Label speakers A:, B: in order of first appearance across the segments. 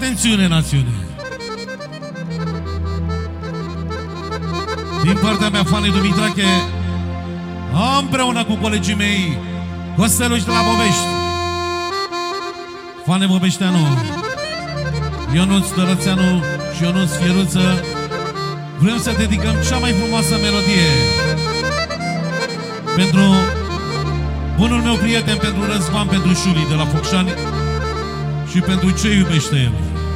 A: Atențiune, națiune! Din partea mea, Fani Dumitrache, împreună cu colegii mei, Costeluși de la Bobești, Fane Bobeșteanu, Ionuț Dărățeanu și Ionuț Fieruță, vrem să dedicăm cea mai frumoasă melodie pentru bunul meu prieten, pentru Răzvan, pentru Șuli de la Focșani și pentru ce iubește el.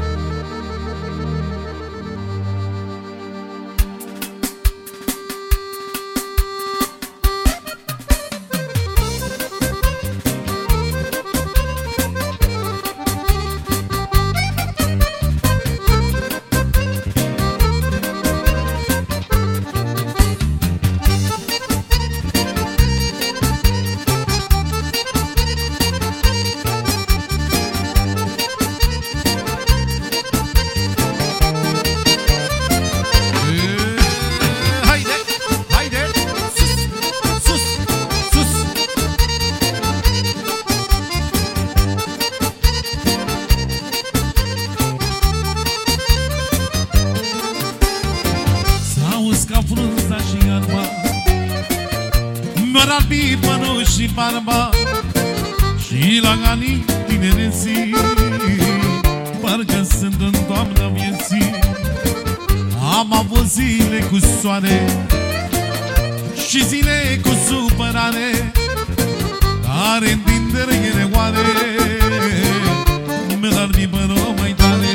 A: Și barba și la anii tinereții, parcă sunt în toamna vieții. Am avut zile cu soare și zile cu supărare, care întindere ele oare mi-l-ar fi părut mai tare.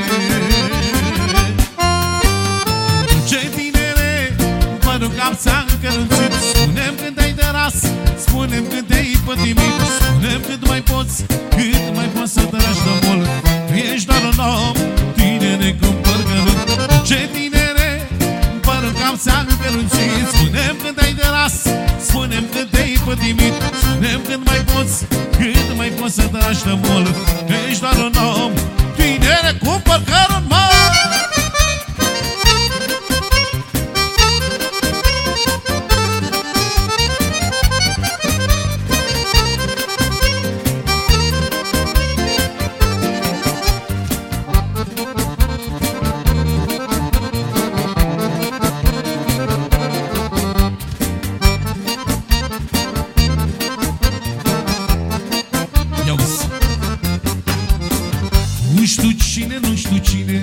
A: Ce tinere, părul cap ți-a încălțit, spune-mi când ai de ras, spune-mi cât te-ai pătimit, spune-mi cât mai poți, cât mai poți să tragi de mult. Ești doar un om, tinere cu păr cărunt. Ce tinere, părul cam ți-a încălțit, spune-mi cât ai de ras, spune-mi cât te-ai pătimit, spune-mi cât mai poți, cât mai poți să tragi de mult. Ești doar un om, tinere cu păr cărunt, mă! Nu știu cine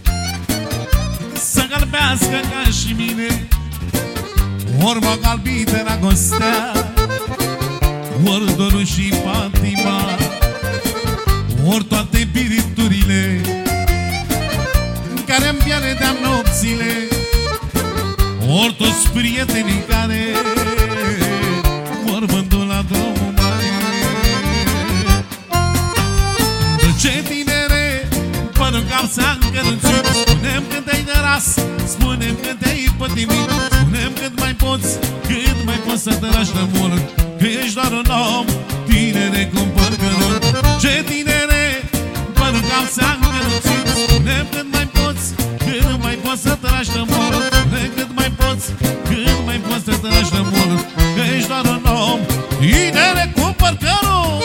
A: să galbească ca și mine, ori mă galbi dragostea, ori dorul și patima, ori toate piriturile care-mi pierde-am nopțile, ori toți prietenii care mor vândul la drumul mare. Ce tinere, părul cap s-a încălțit, spune-mi când te-ai de ras, spune-mi când te-ai pătimit, spune-mi cât mai poți, cât mai poți să te lași de mult. Ești doar un om, tinere cu păr cărunt. Ce tinere, părul cap s-a încălțit, spune-mi cât mai poți, cât mai poți să te lași de mult. Spune-mi cât mai poți, cât mai poți să te lași de mult. Ești doar un om, tinere cu păr cărunt.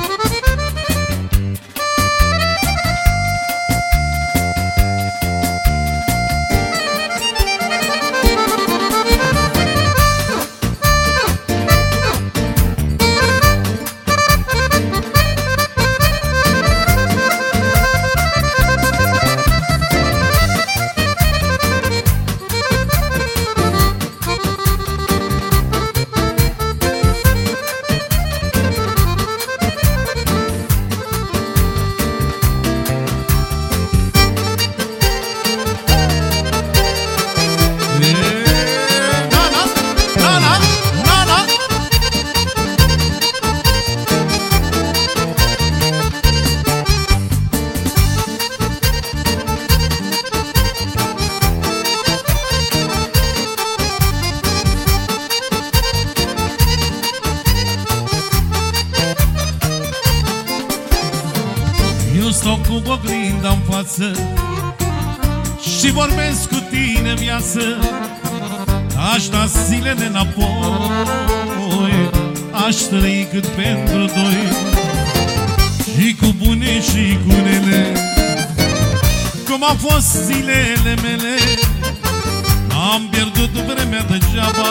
A: Stau cu oglinda-n față și vorbesc cu tine, viață. Aș da zilele înapoi, aș trăi cât pentru doi, și cu bune și cu rele. Cum au fost zilele mele, am pierdut vremea degeaba,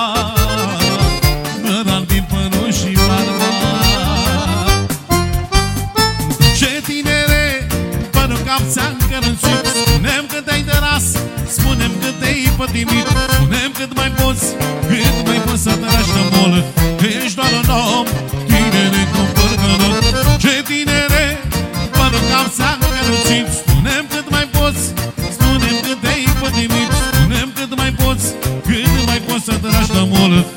A: mă din părul și barba. Ce tinere, părul cap ți-am cărățit, spune-mi cât ai de ras, spune-mi cât te-ai pătimit, spune-mi cât mai poți, cât mai poți să tragi de mol. Ești doar un om, tinere cu păr călăt. Ce tinere, părul cap ți-am cărățit, spune-mi cât mai poți, spune-mi cât te-ai pătimit, spune-mi cât mai poți, cât mai poți să tragi de mol.